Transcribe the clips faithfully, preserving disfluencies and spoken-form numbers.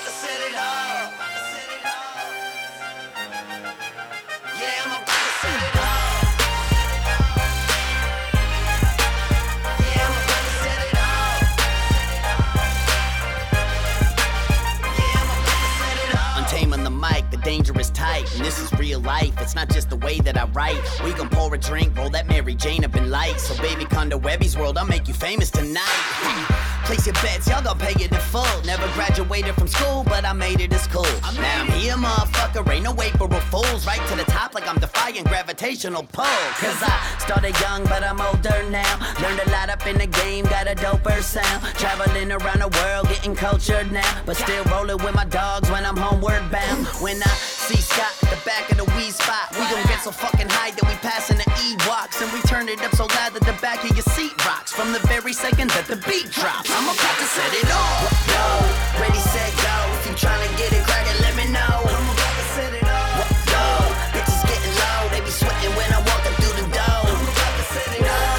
about to set it off. Yeah, I'm about to set it off. Yeah, I'm about to set it off. Yeah, I'm about to set it off. Untaming the mic, the dangerous type. And this is real life, it's not just the way that I write. We gon' pour a drink, roll that Mary Jane up in light. So baby, come to Webby's World, I'll make you famous tonight. Place your bets, y'all gon' pay it in full. Never graduated from school, but I made it as cool. Now I'm here, motherfucker, ain't no April Fools. Right to the top like I'm defying gravitational pull. Cause I started young, but I'm older now. Learned a lot up in the game, got a doper sound. Traveling around the world, getting cultured now. But still rolling with my dogs when I'm homeward bound. When I see Scott at the back of the weed spot, we gon' get so fucking high that we passing the E-Walks. And we turn it up so loud that the back of your seat rocks. From the very second that the beat drops, I'm about to set it off. Yo, ready, set, go. If you tryna get it crackin', let me know. I'm about to set it off. Yo, bitches getting low, they be sweating when I'm walking through the door. I'm about to set it off.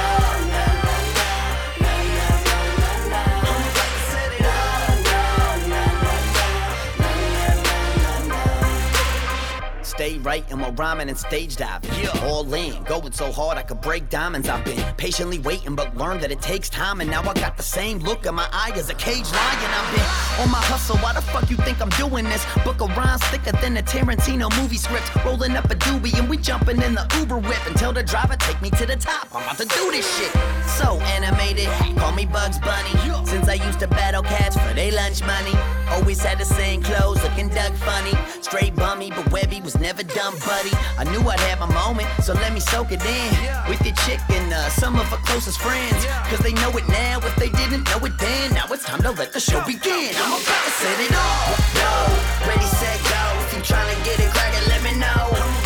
Stay right and while rhyming and stage diving. Yeah. All in, going so hard I could break diamonds. I've been patiently waiting but learned that it takes time. And now I got the same look in my eye as a caged lion. I've been on my hustle, why the fuck you think I'm doing this? Book of rhymes thicker than a Tarantino movie script. Rolling up a doobie and we jumping in the Uber whip. And tell the driver take me to the top, I'm about to do this shit. So animated, call me Bugs Bunny. Since I used to battle cats for their lunch money. Always had the same clothes, looking Doug funny. Straight bummy, but Webby was never done, buddy. I knew I'd have my moment, so let me soak it in. With your chick and uh, some of her closest friends. Cause they know it now, if they didn't know it then. Now it's time to let the show begin. I'm about to set it off. Yo, ready, set, go. If you tryna get it crackin', let me know.